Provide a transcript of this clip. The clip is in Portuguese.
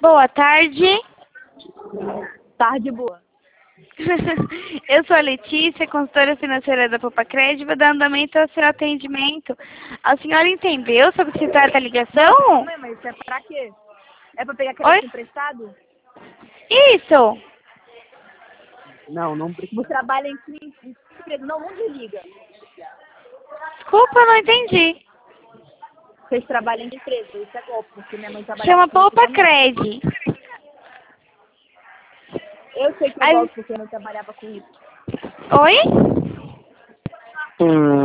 Boa tarde. Tarde boa. Eu sou a Letícia, consultora financeira da Popacred, vou dar andamento ao seu atendimento. A senhora entendeu sobre o que se trata a ligação? Não, mas isso é pra quê? É pra pegar Oi? crédito emprestado? Isso! Não precisa. Você trabalha em que empresa? Não desliga. Desculpa, não entendi. Vocês trabalham em que empresa? Isso é golpe, porque minha mãe trabalha Chama com isso também. Popacred. Eu sei que é golpe, porque eu não trabalhava com isso. Oi?